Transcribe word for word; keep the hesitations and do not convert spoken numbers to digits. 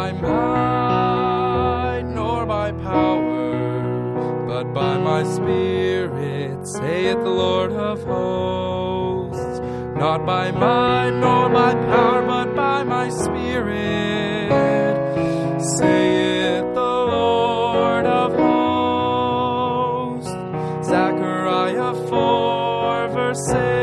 by might nor by power, but by my Spirit, saith the Lord of hosts. Not by might nor by power, but by my Spirit, saith the Lord of hosts. Zechariah four, verse six.